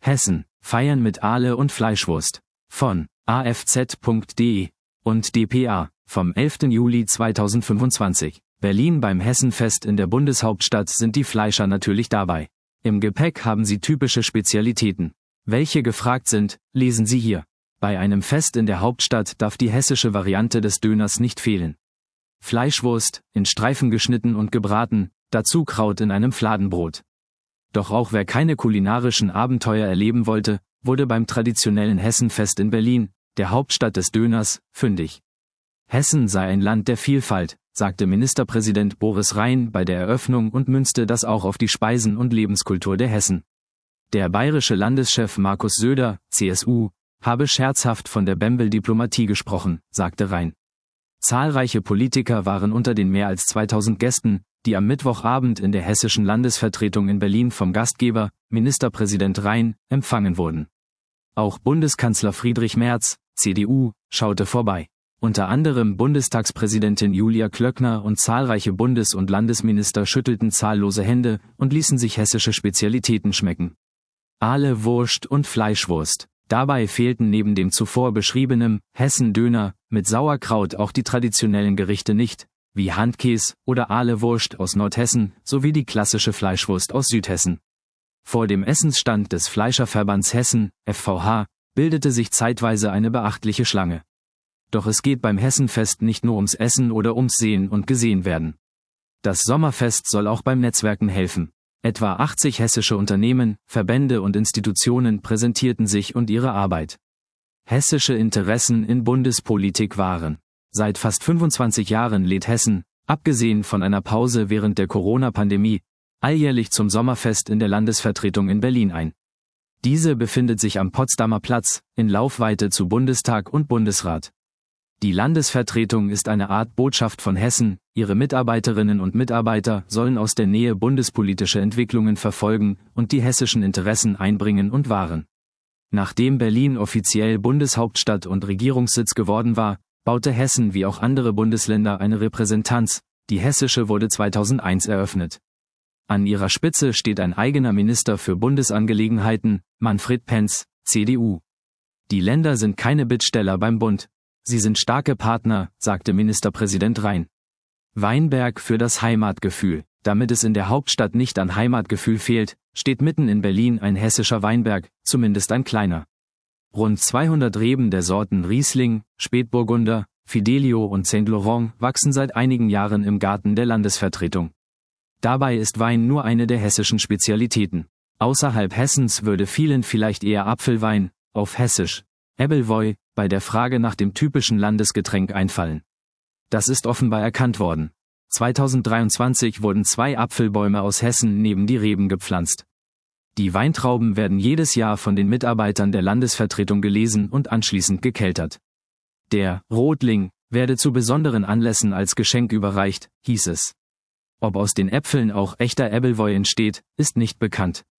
Hessen, feiern mit Aale und Fleischwurst. Von afz.de und dpa, vom 11. Juli 2025. Berlin beim Hessenfest in der Bundeshauptstadt sind die Fleischer natürlich dabei. Im Gepäck haben sie typische Spezialitäten. Welche gefragt sind, lesen Sie hier. Bei einem Fest in der Hauptstadt darf die hessische Variante des Döners nicht fehlen. Fleischwurst, in Streifen geschnitten und gebraten, dazu Kraut in einem Fladenbrot. Doch auch wer keine kulinarischen Abenteuer erleben wollte, wurde beim traditionellen Hessenfest in Berlin, der Hauptstadt des Döners, fündig. Hessen sei ein Land der Vielfalt, sagte Ministerpräsident Boris Rhein bei der Eröffnung und münzte das auch auf die Speisen und Lebenskultur der Hessen. Der bayerische Landeschef Markus Söder, CSU, habe scherzhaft von der Bembel-Diplomatie gesprochen, sagte Rhein. Zahlreiche Politiker waren unter den mehr als 2000 Gästen, die am Mittwochabend in der hessischen Landesvertretung in Berlin vom Gastgeber, Ministerpräsident Rhein, empfangen wurden. Auch Bundeskanzler Friedrich Merz, CDU, schaute vorbei. Unter anderem Bundestagspräsidentin Julia Klöckner und zahlreiche Bundes- und Landesminister schüttelten zahllose Hände und ließen sich hessische Spezialitäten schmecken. Aale, Wurst und Fleischwurst. Dabei fehlten neben dem zuvor beschriebenen Hessen-Döner mit Sauerkraut auch die traditionellen Gerichte nicht, wie Handkäs oder Aale-Wurst aus Nordhessen sowie die klassische Fleischwurst aus Südhessen. Vor dem Essensstand des Fleischerverbands Hessen, FVH, bildete sich zeitweise eine beachtliche Schlange. Doch es geht beim Hessenfest nicht nur ums Essen oder ums Sehen und gesehen werden. Das Sommerfest soll auch beim Netzwerken helfen. Etwa 80 hessische Unternehmen, Verbände und Institutionen präsentierten sich und ihre Arbeit. Hessische Interessen in Bundespolitik waren. Seit fast 25 Jahren lädt Hessen, abgesehen von einer Pause während der Corona-Pandemie, alljährlich zum Sommerfest in der Landesvertretung in Berlin ein. Diese befindet sich am Potsdamer Platz, in Laufweite zu Bundestag und Bundesrat. Die Landesvertretung ist eine Art Botschaft von Hessen, ihre Mitarbeiterinnen und Mitarbeiter sollen aus der Nähe bundespolitische Entwicklungen verfolgen und die hessischen Interessen einbringen und wahren. Nachdem Berlin offiziell Bundeshauptstadt und Regierungssitz geworden war, baute Hessen wie auch andere Bundesländer eine Repräsentanz, die hessische wurde 2001 eröffnet. An ihrer Spitze steht ein eigener Minister für Bundesangelegenheiten, Manfred Penz, CDU. Die Länder sind keine Bittsteller beim Bund. Sie sind starke Partner, sagte Ministerpräsident Rhein. Weinberg für das Heimatgefühl. Damit es in der Hauptstadt nicht an Heimatgefühl fehlt, steht mitten in Berlin ein hessischer Weinberg, zumindest ein kleiner. Rund 200 Reben der Sorten Riesling, Spätburgunder, Fidelio und Saint-Laurent wachsen seit einigen Jahren im Garten der Landesvertretung. Dabei ist Wein nur eine der hessischen Spezialitäten. Außerhalb Hessens würde vielen vielleicht eher Apfelwein, auf Hessisch, Ebelwoi, bei der Frage nach dem typischen Landesgetränk einfallen. Das ist offenbar erkannt worden. 2023 wurden 2 Apfelbäume aus Hessen neben die Reben gepflanzt. Die Weintrauben werden jedes Jahr von den Mitarbeitern der Landesvertretung gelesen und anschließend gekeltert. Der Rotling werde zu besonderen Anlässen als Geschenk überreicht, hieß es. Ob aus den Äpfeln auch echter Ebelwoi entsteht, ist nicht bekannt.